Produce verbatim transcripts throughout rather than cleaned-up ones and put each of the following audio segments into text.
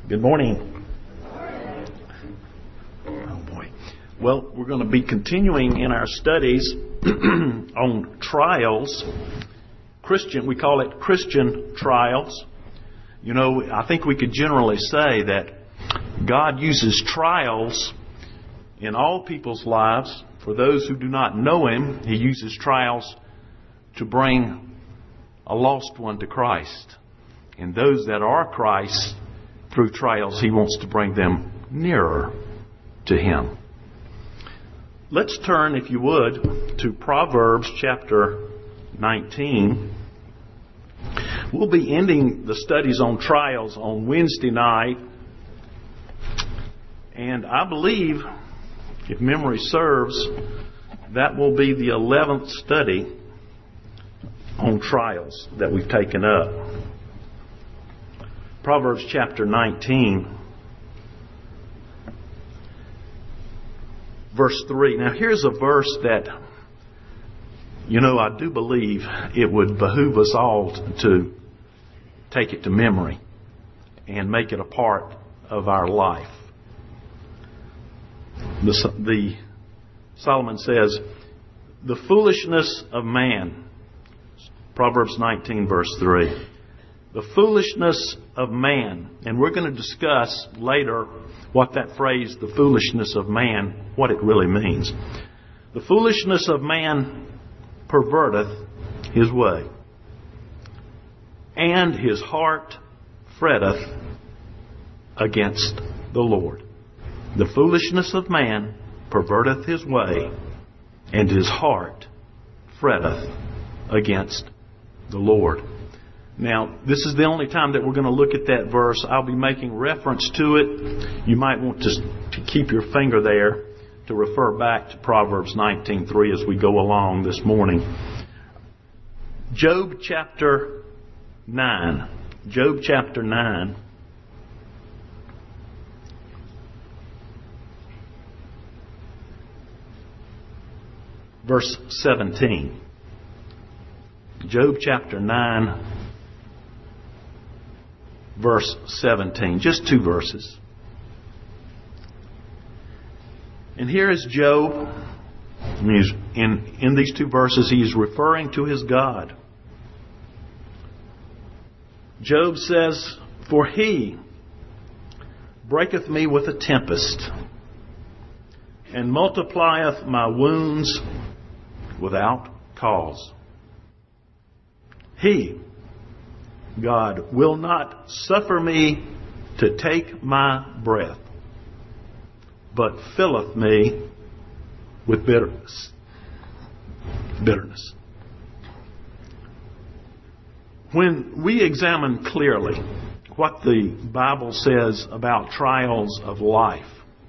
Good morning. Oh boy. Well, we're going to be continuing in our studies on trials. Christian, we call it Christian trials. You know, I think we could generally say that God uses trials in all people's lives. For those who do not know Him, He uses trials to bring a lost one to Christ. And those that are Christ, through trials, He wants to bring them nearer to Him. Let's turn, if you would, to Proverbs chapter nineteen. We'll be ending the studies on trials on Wednesday night. And I believe, if memory serves, that will be the eleventh study on trials that we've taken up. Proverbs chapter nineteen, verse three. Now here's a verse that, you know, I do believe it would behoove us all to take it to memory and make it a part of our life. The, the Solomon says, the foolishness of man, Proverbs nineteen verse three, the foolishness of man, and we're going to discuss later what that phrase, the foolishness of man, what it really means. The foolishness of man perverteth his way, and his heart fretteth against the Lord. The foolishness of man perverteth his way, and his heart fretteth against the Lord. Now, this is the only time that we're going to look at that verse. I'll be making reference to it. You might want to, to keep your finger there to refer back to Proverbs nineteen three as we go along this morning. Job chapter nine. Job chapter nine. Verse seventeen. Job chapter nine, verse seventeen. Just two verses. And here is Job. And he's in, in these two verses, he is referring to his God. Job says, for he breaketh me with a tempest, and multiplieth my wounds without cause. He, God, will not suffer me to take my breath, but filleth me with bitterness. Bitterness. When we examine clearly what the Bible says about trials of life,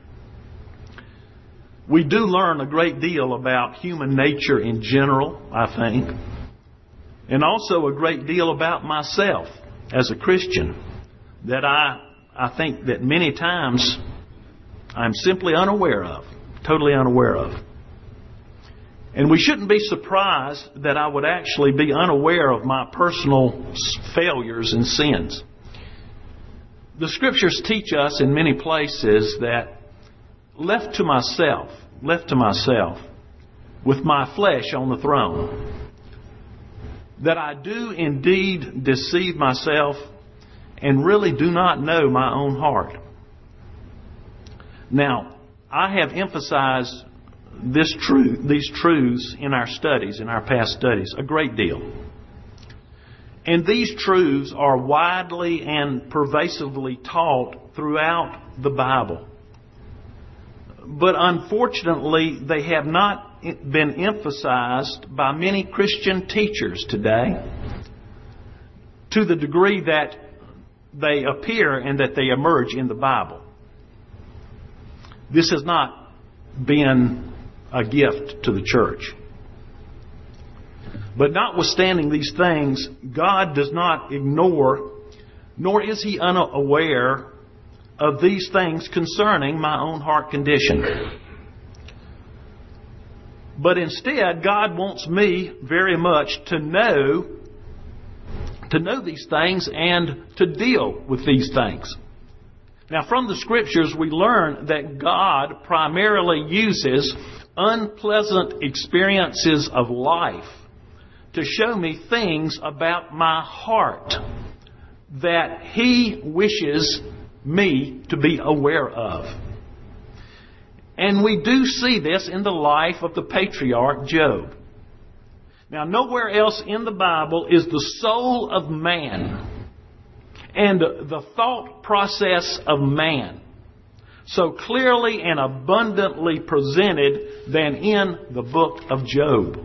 we do learn a great deal about human nature in general, I think, and also a great deal about myself as a Christian that I, I think that many times I'm simply unaware of, totally unaware of. And we shouldn't be surprised that I would actually be unaware of my personal failures and sins. The Scriptures teach us in many places that left to myself, left to myself, with my flesh on the throne, that I do indeed deceive myself and really do not know my own heart. Now, I have emphasized this truth, these truths in our studies, in our past studies, a great deal. And these truths are widely and pervasively taught throughout the Bible. But unfortunately, they have not been emphasized by many Christian teachers today to the degree that they appear and that they emerge in the Bible. This has not been a gift to the church. But notwithstanding these things, God does not ignore, nor is He unaware of these things concerning my own heart condition. But instead, God wants me very much to know, to know these things and to deal with these things. Now, from the Scriptures, we learn that God primarily uses unpleasant experiences of life to show me things about my heart that He wishes me to be aware of. And we do see this in the life of the patriarch Job. Now, nowhere else in the Bible is the soul of man and the thought process of man so clearly and abundantly presented than in the book of Job.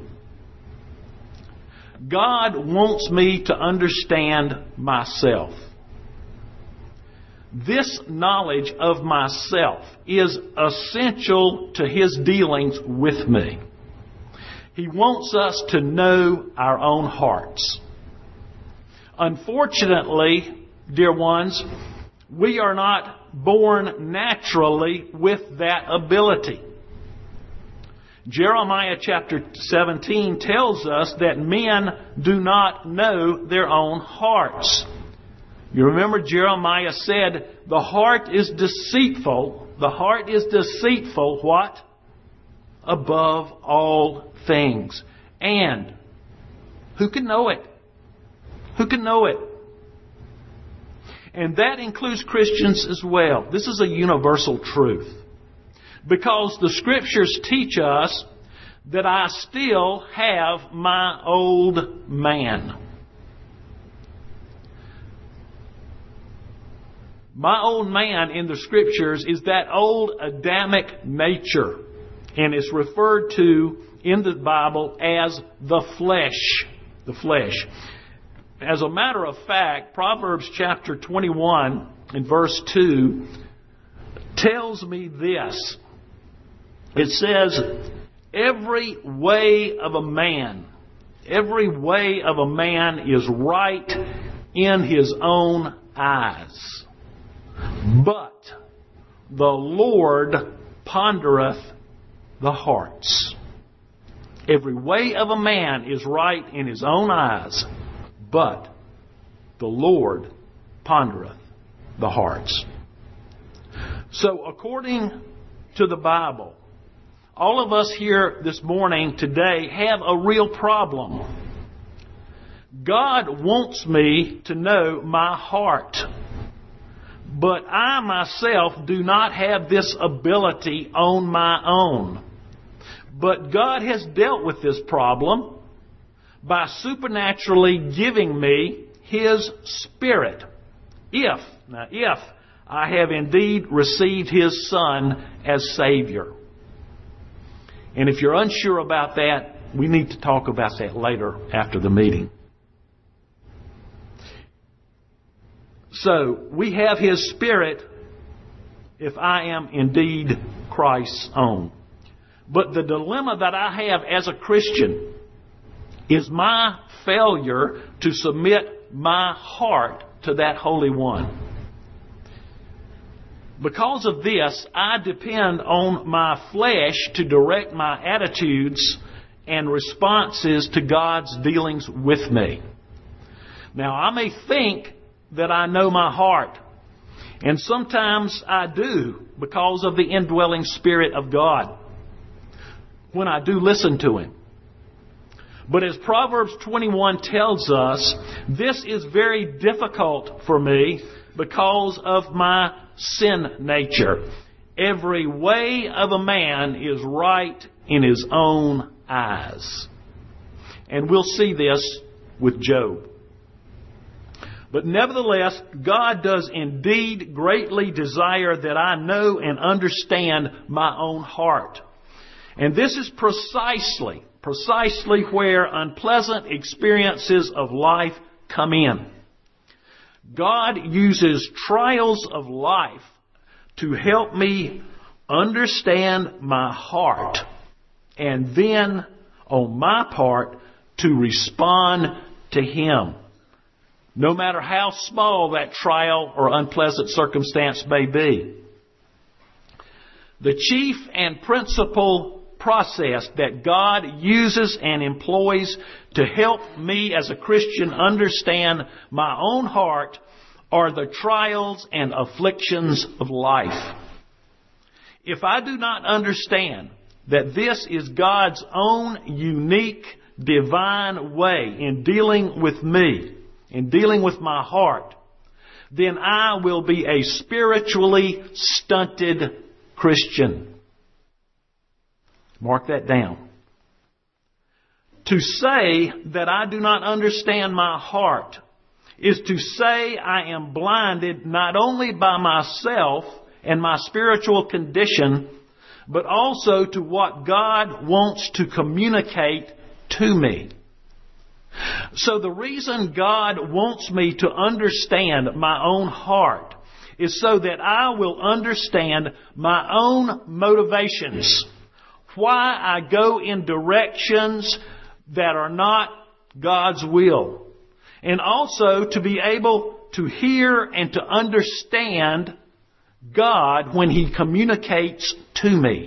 God wants me to understand myself. This knowledge of myself is essential to His dealings with me. He wants us to know our own hearts. Unfortunately, dear ones, we are not born naturally with that ability. Jeremiah chapter seventeen tells us that men do not know their own hearts. You remember Jeremiah said, the heart is deceitful. The heart is deceitful, what? Above all things. And who can know it? Who can know it? And that includes Christians as well. This is a universal truth. Because the Scriptures teach us that I still have my old man. My old man in the Scriptures is that old Adamic nature. And it's referred to in the Bible as the flesh. The flesh. As a matter of fact, Proverbs chapter twenty-one and verse two tells me this. It says, every way of a man, every way of a man is right in his own eyes. But the Lord pondereth the hearts. Every way of a man is right in his own eyes, but the Lord pondereth the hearts. So according to the Bible, all of us here this morning, today, have a real problem. God wants me to know my heart. But I myself do not have this ability on my own. But God has dealt with this problem by supernaturally giving me His Spirit. If, now if, I have indeed received His Son as Savior. And if you're unsure about that, we need to talk about that later after the meeting. So, we have His Spirit if I am indeed Christ's own. But the dilemma that I have as a Christian is my failure to submit my heart to that Holy One. Because of this, I depend on my flesh to direct my attitudes and responses to God's dealings with me. Now, I may think that I know my heart, and sometimes I do because of the indwelling Spirit of God when I do listen to Him. But as Proverbs twenty-one tells us, this is very difficult for me because of my sin nature. Every way of a man is right in his own eyes. And we'll see this with Job. But nevertheless, God does indeed greatly desire that I know and understand my own heart. And this is precisely, precisely where unpleasant experiences of life come in. God uses trials of life to help me understand my heart, and then, on my part, to respond to Him. No matter how small that trial or unpleasant circumstance may be. The chief and principal process that God uses and employs to help me as a Christian understand my own heart are the trials and afflictions of life. If I do not understand that this is God's own unique, divine way in dealing with me, in dealing with my heart, then I will be a spiritually stunted Christian. Mark that down. To say that I do not understand my heart is to say I am blinded not only by myself and my spiritual condition, but also to what God wants to communicate to me. So the reason God wants me to understand my own heart is so that I will understand my own motivations, why I go in directions that are not God's will, and also to be able to hear and to understand God when He communicates to me.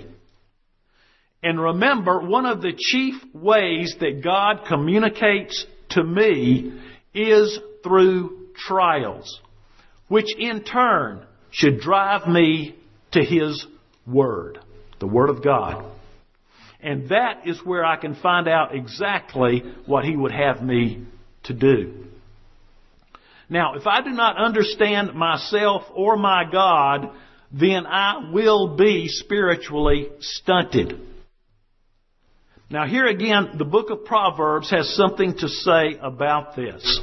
And remember, one of the chief ways that God communicates to me is through trials, which in turn should drive me to His Word, the Word of God. And that is where I can find out exactly what He would have me to do. Now, if I do not understand myself or my God, then I will be spiritually stunted. Now, here again, the book of Proverbs has something to say about this.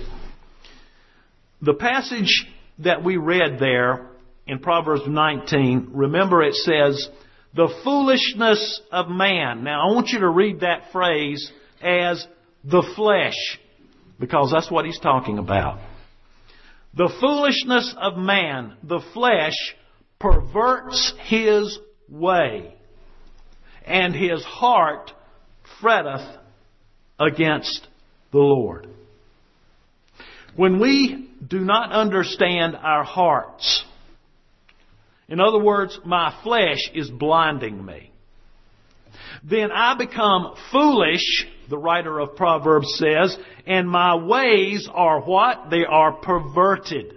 The passage that we read there in Proverbs nineteen, remember it says, the foolishness of man. Now, I want you to read that phrase as the flesh, because that's what he's talking about. The foolishness of man, the flesh, perverts his way, and his heart fretteth against the Lord. When we do not understand our hearts, in other words, my flesh is blinding me, then I become foolish, the writer of Proverbs says, and my ways are what? They are perverted.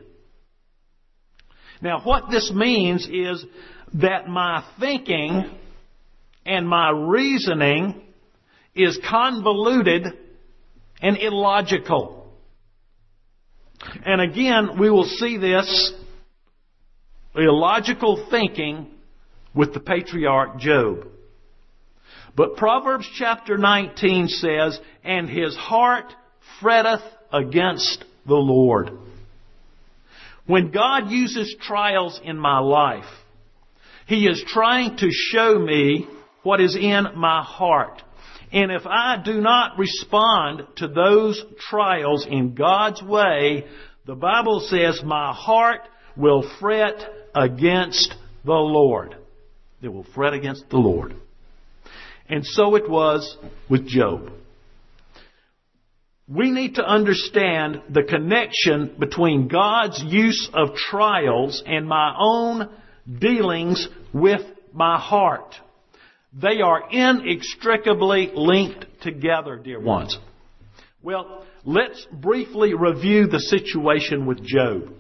Now, what this means is that my thinking and my reasoning is convoluted and illogical. And again, we will see this illogical thinking with the patriarch Job. But Proverbs chapter nineteen says, and his heart fretteth against the Lord. When God uses trials in my life, He is trying to show me what is in my heart. And if I do not respond to those trials in God's way, the Bible says my heart will fret against the Lord. It will fret against the Lord. And so it was with Job. We need to understand the connection between God's use of trials and my own dealings with my heart. They are inextricably linked together, dear ones. Well, let's briefly review the situation with Job.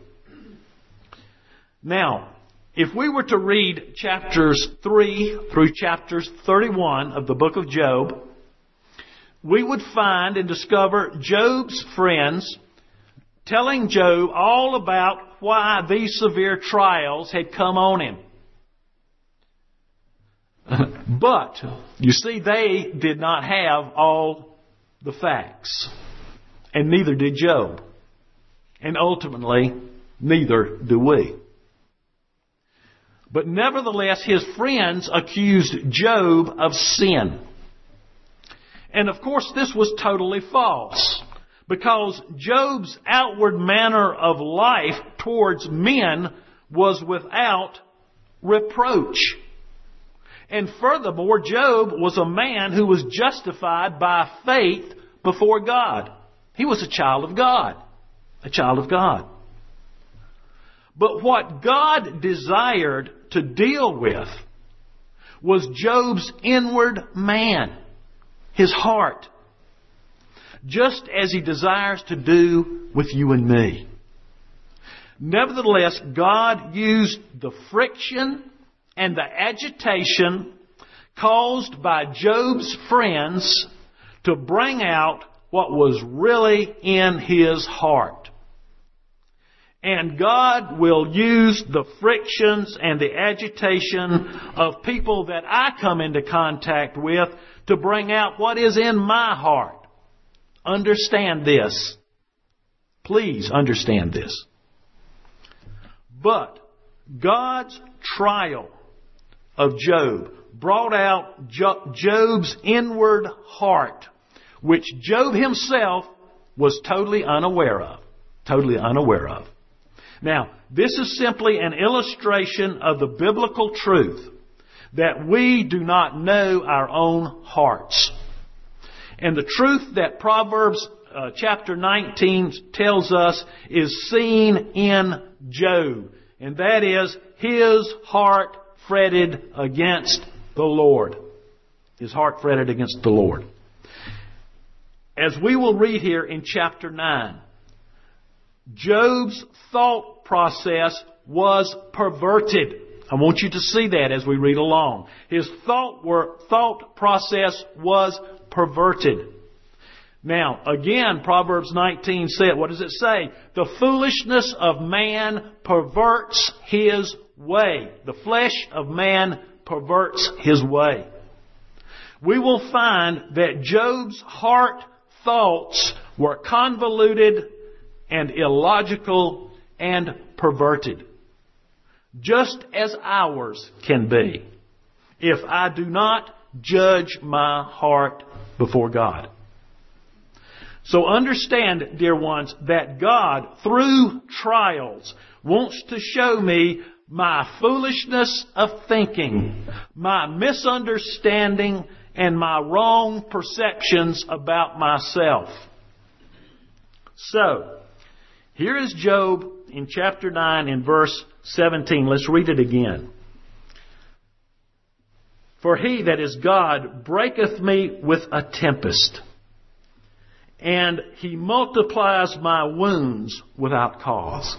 Now, if we were to read chapters three through chapters thirty-one of the book of Job, we would find and discover Job's friends telling Job all about why these severe trials had come on him. But, you see, they did not have all the facts. And neither did Job. And ultimately, neither do we. But nevertheless, his friends accused Job of sin. And of course, this was totally false. Because Job's outward manner of life towards men was without reproach. And furthermore, Job was a man who was justified by faith before God. He was a child of God. A child of God. But what God desired to deal with was Job's inward man, his heart, just as He desires to do with you and me. Nevertheless, God used the friction and the agitation caused by Job's friends to bring out what was really in his heart. And God will use the frictions and the agitation of people that I come into contact with to bring out what is in my heart. Understand this. Please understand this. But God's trial of Job brought out Job's inward heart, which Job himself was totally unaware of. Totally unaware of. Now, this is simply an illustration of the biblical truth that we do not know our own hearts. And the truth that Proverbs uh, chapter nineteen tells us is seen in Job. And that is, his heart fretted against the Lord. His heart fretted against the Lord. As we will read here in chapter nine, Job's thought process was perverted. I want you to see that as we read along. His thought, were, thought process was perverted. Now, again, Proverbs nineteen said, what does it say? The foolishness of man perverts his way. The flesh of man perverts his way. We will find that Job's heart thoughts were convoluted and illogical and perverted, just as ours can be, if I do not judge my heart before God. So understand, dear ones, that God, through trials, wants to show me my foolishness of thinking, my misunderstanding, and my wrong perceptions about myself. So, here is Job in chapter nine in verse seventeen. Let's read it again. For he, that is God, breaketh me with a tempest, and he multiplies my wounds without cause.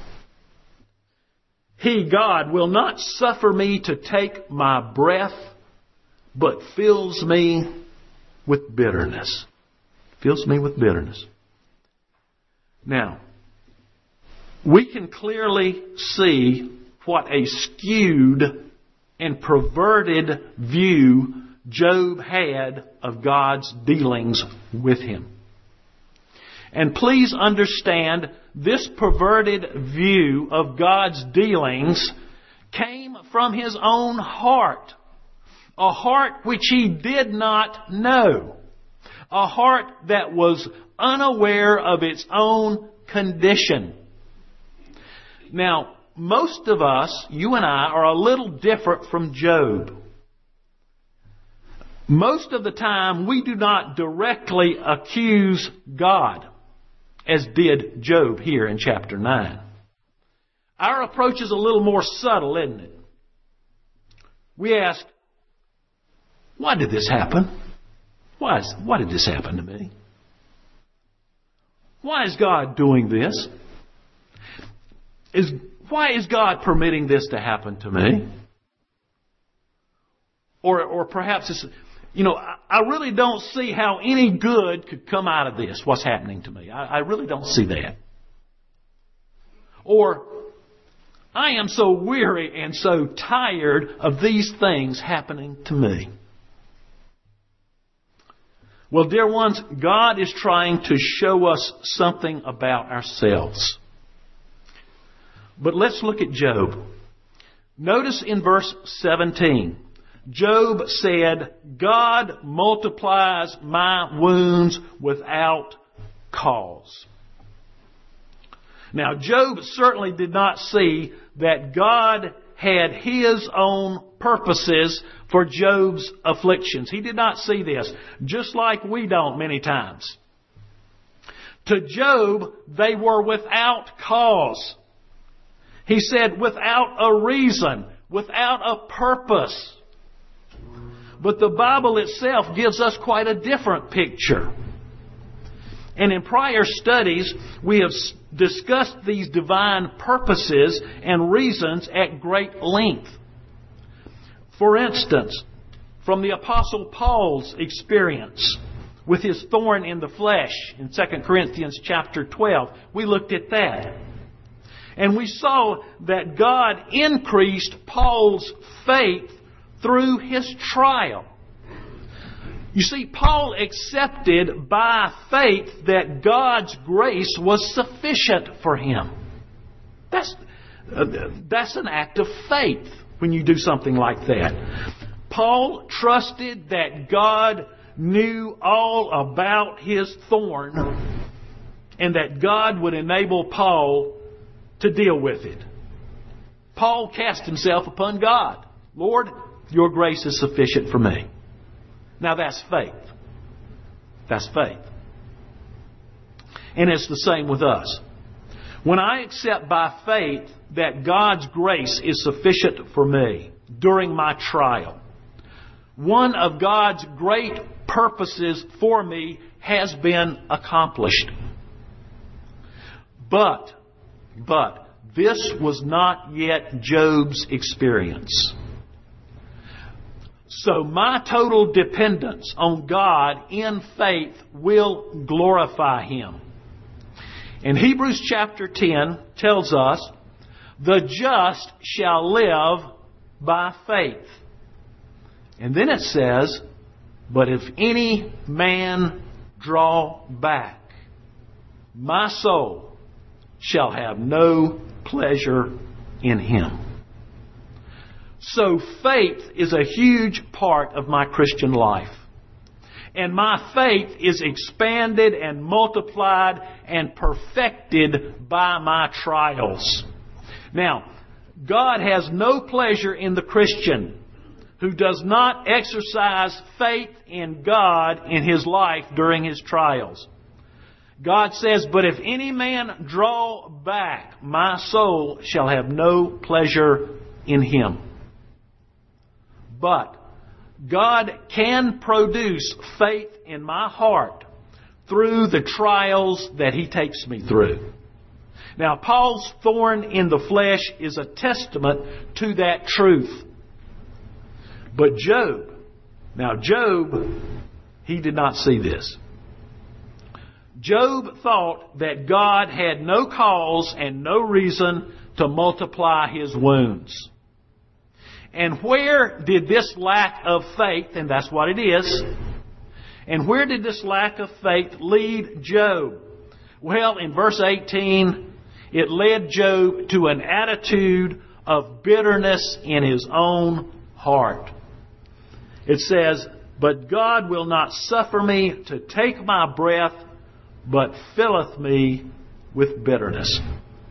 He, God, will not suffer me to take my breath, but fills me with bitterness. Fills me with bitterness. Now, we can clearly see what a skewed and perverted view Job had of God's dealings with him. And please understand, this perverted view of God's dealings came from his own heart. A heart which he did not know. A heart that was unaware of its own condition. Now, most of us, you and I, are a little different from Job. Most of the time, we do not directly accuse God, as did Job here in chapter nine. Our approach is a little more subtle, isn't it? We ask, why did this happen? Why, is, why did this happen to me? Why is God doing this? Is, why is God permitting this to happen to me? Or, or perhaps it's, you know, I, I really don't see how any good could come out of this, what's happening to me. I, I really don't see that. Or, I am so weary and so tired of these things happening to me. Well, dear ones, God is trying to show us something about ourselves. But let's look at Job. Notice in verse seventeen, Job said, God multiplies my wounds without cause. Now, Job certainly did not see that God had His own purposes for Job's afflictions. He did not see this, just like we don't many times. To Job, they were without cause. He said, without a reason, without a purpose. But the Bible itself gives us quite a different picture. And in prior studies, we have discussed these divine purposes and reasons at great length. For instance, from the Apostle Paul's experience with his thorn in the flesh in Second Corinthians chapter twelve, we looked at that. And we saw that God increased Paul's faith through his trial. You see, Paul accepted by faith that God's grace was sufficient for him. That's, uh, that's an act of faith when you do something like that. Paul trusted that God knew all about his thorn and that God would enable Paul to deal with it. Paul cast himself upon God. Lord, your grace is sufficient for me. Now that's faith. That's faith. And it's the same with us. When I accept by faith that God's grace is sufficient for me during my trial, one of God's great purposes for me has been accomplished. But, but, this was not yet Job's experience. So my total dependence on God in faith will glorify Him. And Hebrews chapter ten tells us, the just shall live by faith. And then it says, but if any man draw back, my soul shall have no pleasure in him. So faith is a huge part of my Christian life. And my faith is expanded and multiplied and perfected by my trials. Now, God has no pleasure in the Christian who does not exercise faith in God in his life during his trials. God says, but if any man draw back, my soul shall have no pleasure in him. But God can produce faith in my heart through the trials that He takes me through. Now, Paul's thorn in the flesh is a testament to that truth. But Job, now Job, he did not see this. Job thought that God had no cause and no reason to multiply his wounds. And where did this lack of faith, and that's what it is, and where did this lack of faith lead Job? Well, in verse eighteen, it led Job to an attitude of bitterness in his own heart. It says, but God will not suffer me to take my breath, but filleth me with bitterness.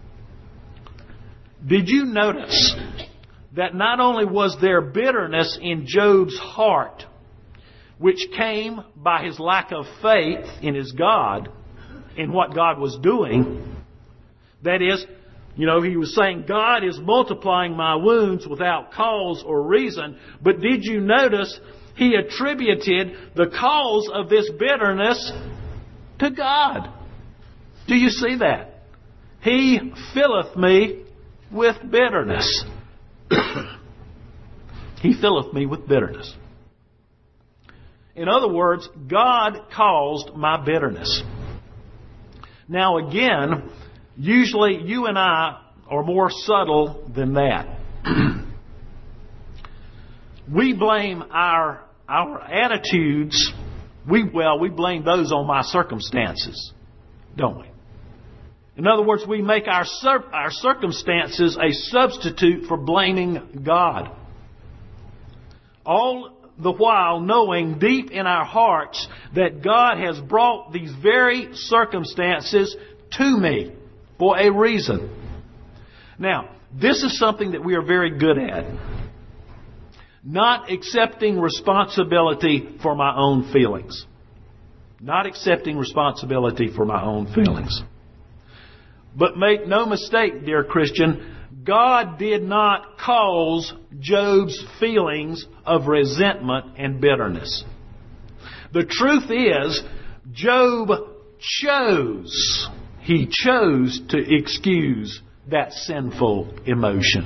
Did you notice that not only was there bitterness in Job's heart, which came by his lack of faith in his God, in what God was doing, that is, you know, he was saying, God is multiplying my wounds without cause or reason. But did you notice he attributed the cause of this bitterness to God? Do you see that? He filleth me with bitterness. He filleth me with bitterness. In other words, God caused my bitterness. Now again, usually you and I are more subtle than that. We blame our our attitudes, we well, we blame those on my circumstances, don't we? In other words, we make our our circumstances a substitute for blaming God. All the while knowing deep in our hearts that God has brought these very circumstances to me for a reason. Now, this is something that we are very good at. Not accepting responsibility for my own feelings. Not accepting responsibility for my own feelings. But make no mistake, dear Christian, God did not cause Job's feelings of resentment and bitterness. The truth is, Job chose he chose to excuse that sinful emotion.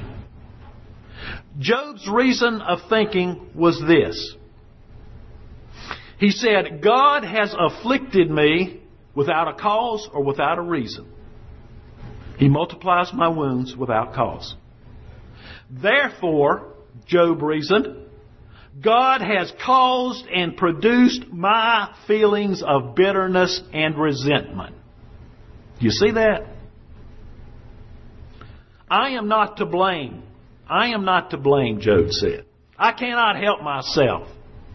Job's reason of thinking was this. He said, God has afflicted me without a cause or without a reason. He multiplies my wounds without cause. Therefore, Job reasoned, God has caused and produced my feelings of bitterness and resentment. You see that? I am not to blame. I am not to blame, Job said. I cannot help myself.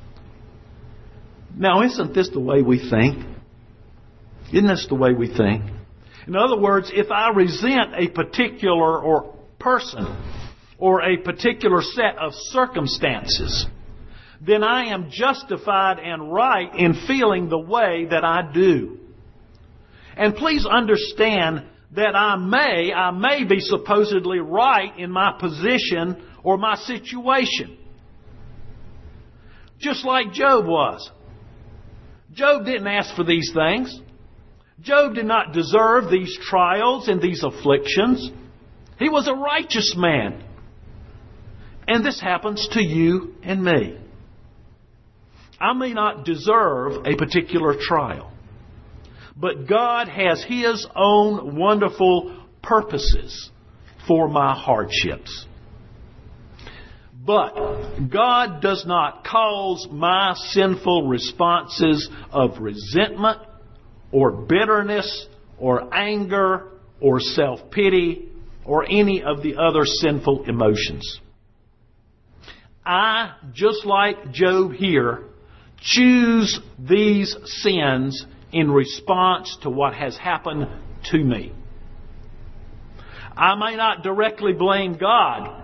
Now, isn't this the way we think? Isn't this the way we think? In other words, if I resent a particular or person or a particular set of circumstances, then I am justified and right in feeling the way that I do. And please understand that I may, I may be supposedly right in my position or my situation. Just like Job was. Job didn't ask for these things. Job did not deserve these trials and these afflictions. He was a righteous man. And this happens to you and me. I may not deserve a particular trial, but God has His own wonderful purposes for my hardships. But God does not cause my sinful responses of resentment or bitterness or anger or self-pity or any of the other sinful emotions. I, just like Job here, choose these sins in response to what has happened to me. I may not directly blame God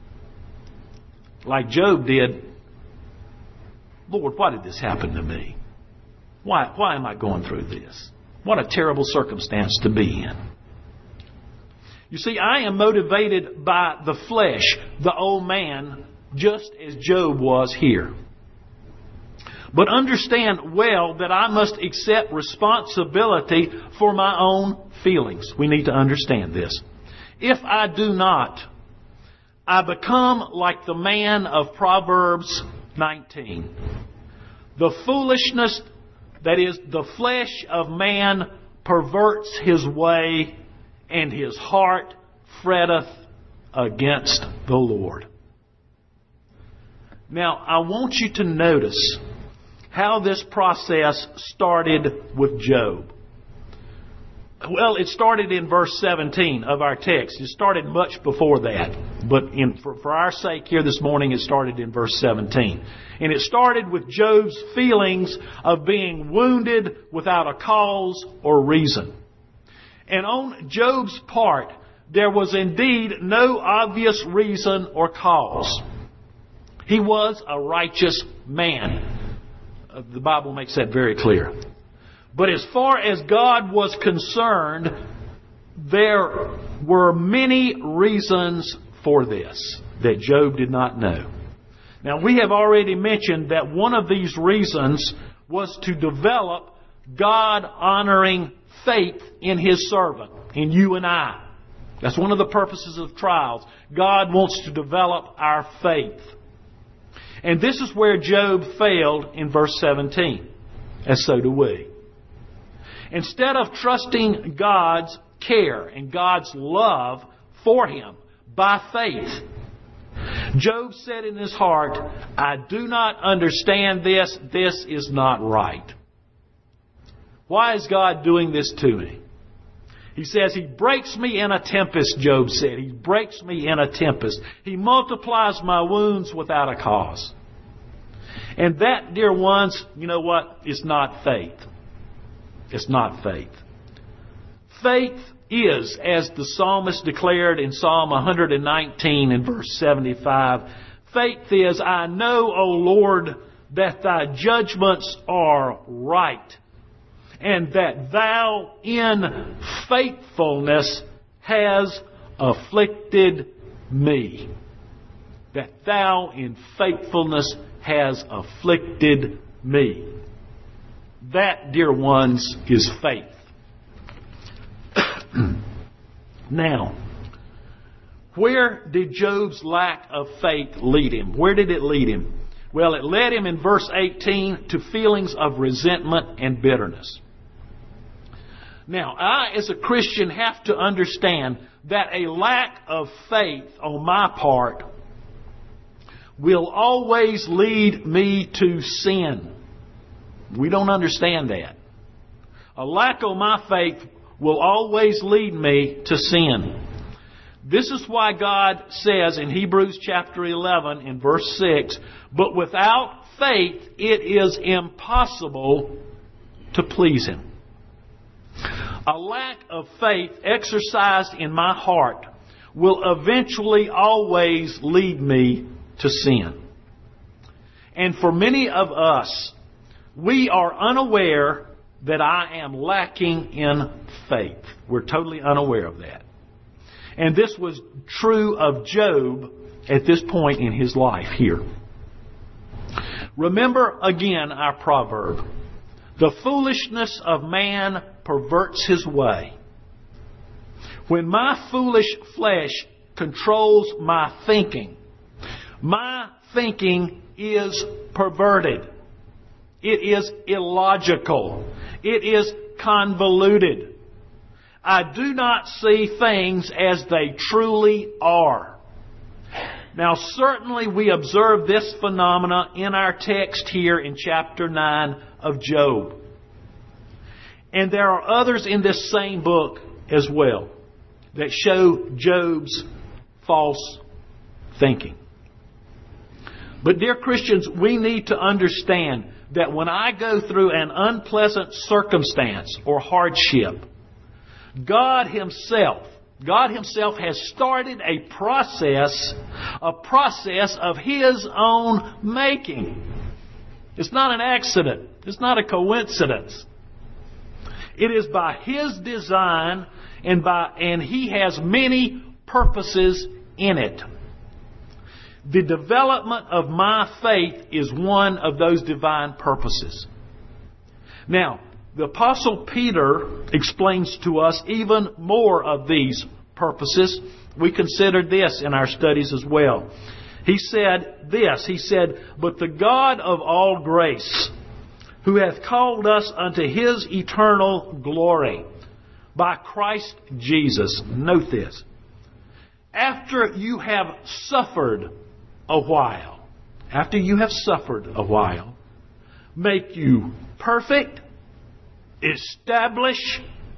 like Job did. Lord, why did this happen to me? Why, why am I going through this? What a terrible circumstance to be in. You see, I am motivated by the flesh, the old man, just as Job was here. But understand well that I must accept responsibility for my own feelings. We need to understand this. If I do not, I become like the man of Proverbs nineteen. The foolishness, that is, the flesh of man perverts his way, and his heart fretteth against the Lord. Now, I want you to notice how this process started with Job. Well, it started in verse seventeen of our text. It started much before that. But in, for, for our sake here this morning, it started in verse seventeen. And it started with Job's feelings of being wounded without a cause or reason. And on Job's part, there was indeed no obvious reason or cause. He was a righteous man. The Bible makes that very clear. But as far as God was concerned, there were many reasons for this that Job did not know. Now, we have already mentioned that one of these reasons was to develop God-honoring faith in His servant, in you and I. That's one of the purposes of trials. God wants to develop our faith. And this is where Job failed in verse seventeen, as so do we. Instead of trusting God's care and God's love for him by faith, Job said in his heart, I do not understand this. This is not right. Why is God doing this to me? He says, He breaks me in a tempest, Job said. He breaks me in a tempest. He multiplies my wounds without a cause. And that, dear ones, you know what? It's not faith. It's not faith. Faith is, as the psalmist declared in Psalm one nineteen and verse seventy-five, faith is, I know, O Lord, that Thy judgments are right, and that Thou in faithfulness has afflicted me. That Thou in faithfulness has afflicted me. That, dear ones, is faith. Now, where did Job's lack of faith lead him? Where did it lead him? Well, it led him in verse eighteen to feelings of resentment and bitterness. Now, I as a Christian have to understand that a lack of faith on my part will always lead me to sin. We don't understand that. A lack of my faith will always lead me to sin. This is why God says in Hebrews chapter eleven in verse six, "But without faith it is impossible to please Him." A lack of faith exercised in my heart will eventually always lead me to sin. And for many of us, we are unaware that I am lacking in faith. We're totally unaware of that. And this was true of Job at this point in his life here. Remember again our proverb. The foolishness of man perverts his way. When my foolish flesh controls my thinking, my thinking is perverted. It is illogical. It is convoluted. I do not see things as they truly are. Now, certainly we observe this phenomena in our text here in chapter nine of Job. And there are others in this same book as well that show Job's false thinking. But dear Christians, we need to understand that when I go through an unpleasant circumstance or hardship, God Himself, God Himself has started a process, a process of His own making. It's not an accident. It's not a coincidence. It is by His design and by, and He has many purposes in it. The development of my faith is one of those divine purposes. Now, the Apostle Peter explains to us even more of these purposes. We considered this in our studies as well. He said this, he said, "But the God of all grace, who hath called us unto His eternal glory by Christ Jesus," note this, "after you have suffered a while," after you have suffered a while, "make you perfect, establish,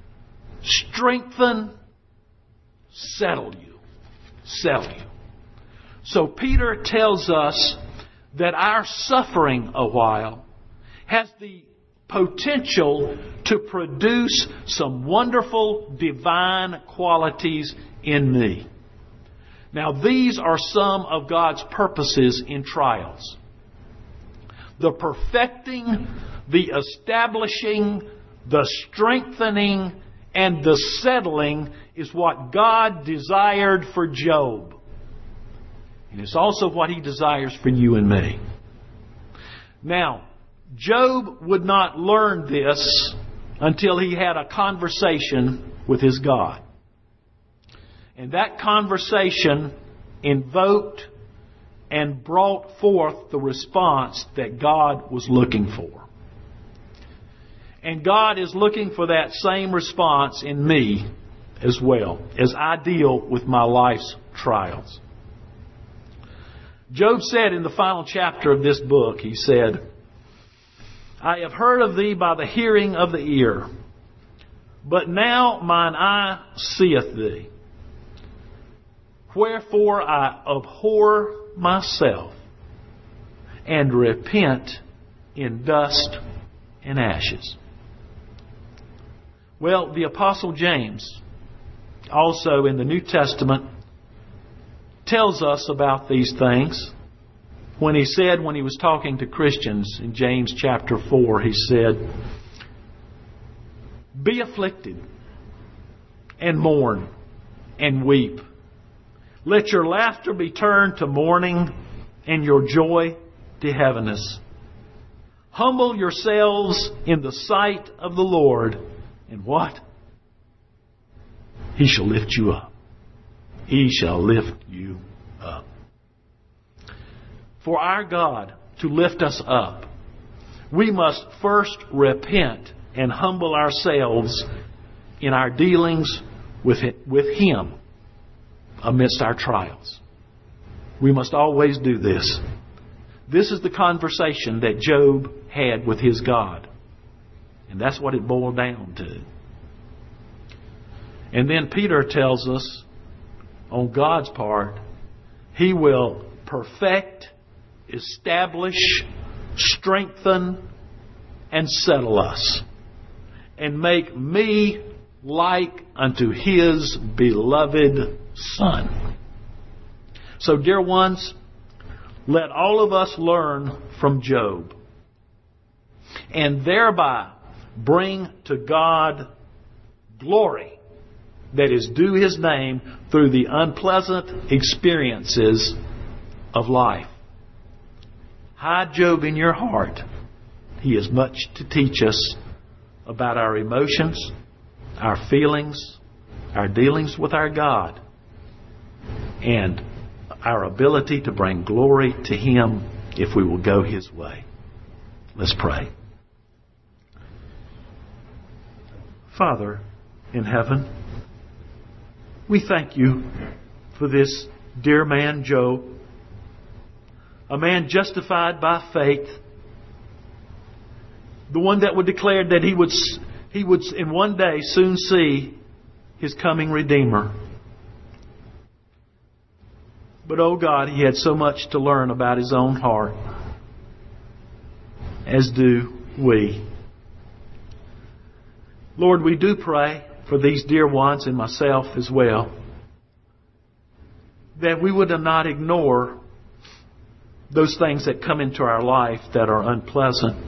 strengthen, settle you." Settle you. So Peter tells us that our suffering a while has the potential to produce some wonderful divine qualities in me. Now, these are some of God's purposes in trials. The perfecting, the establishing, the strengthening, and the settling is what God desired for Job. And it's also what He desires for you and me. Now, Job would not learn this until he had a conversation with his God. And that conversation invoked and brought forth the response that God was looking for. And God is looking for that same response in me as well, as I deal with my life's trials. Job said in the final chapter of this book, he said, "I have heard of thee by the hearing of the ear, but now mine eye seeth thee. Wherefore I abhor myself and repent in dust and ashes." Well, the Apostle James, also in the New Testament, tells us about these things. When he said, when he was talking to Christians in James chapter four, he said, "Be afflicted and mourn and weep. Let your laughter be turned to mourning and your joy to heaviness. Humble yourselves in the sight of the Lord." And what? He shall lift you up. He shall lift you up. For our God to lift us up, we must first repent and humble ourselves in our dealings with with Him amidst our trials. We must always do this. This is the conversation that Job had with his God. And that's what it boiled down to. And then Peter tells us, on God's part, He will perfect, establish, strengthen, and settle us, and make me like unto His beloved Son. So, dear ones, let all of us learn from Job, and thereby bring to God glory that is due His name through the unpleasant experiences of life. Hide Job in your heart. He has much to teach us about our emotions, our feelings, our dealings with our God, and our ability to bring glory to Him if we will go His way. Let's pray. Father in heaven, we thank You for this dear man Job, a man justified by faith, the one that would declare that he would he would in one day soon see his coming Redeemer. But, oh God, he had so much to learn about his own heart, as do we. Lord, we do pray for these dear ones and myself as well, that we would not ignore those things that come into our life that are unpleasant,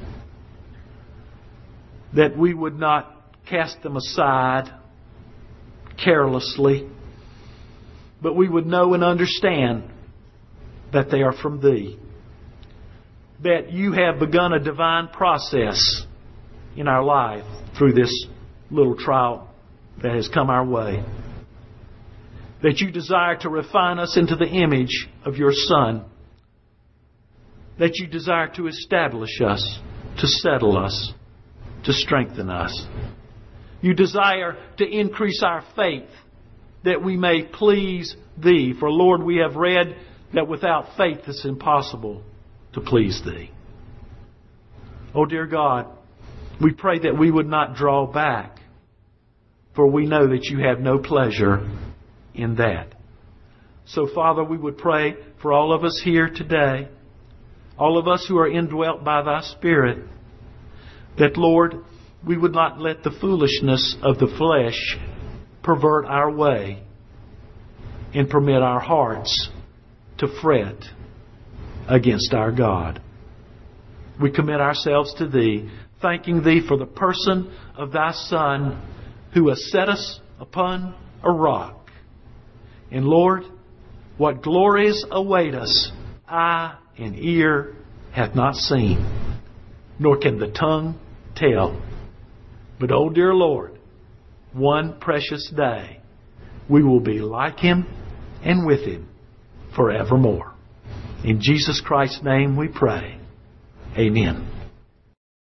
that we would not cast them aside carelessly, but we would know and understand that they are from Thee, that You have begun a divine process in our life through this little trial that has come our way, that You desire to refine us into the image of Your Son, that You desire to establish us, to settle us, to strengthen us. You desire to increase our faith, that we may please Thee. For, Lord, we have read that without faith it's impossible to please Thee. Oh, dear God, we pray that we would not draw back, for we know that You have no pleasure in that. So, Father, we would pray for all of us here today, all of us who are indwelt by Thy Spirit, that, Lord, we would not let the foolishness of the flesh pervert our way and permit our hearts to fret against our God. We commit ourselves to Thee, thanking Thee for the person of Thy Son who has set us upon a rock. And Lord, what glories await us, eye and ear hath not seen, nor can the tongue tell. But, oh dear Lord, one precious day we will be like Him and with Him forevermore. In Jesus Christ's name we pray. Amen.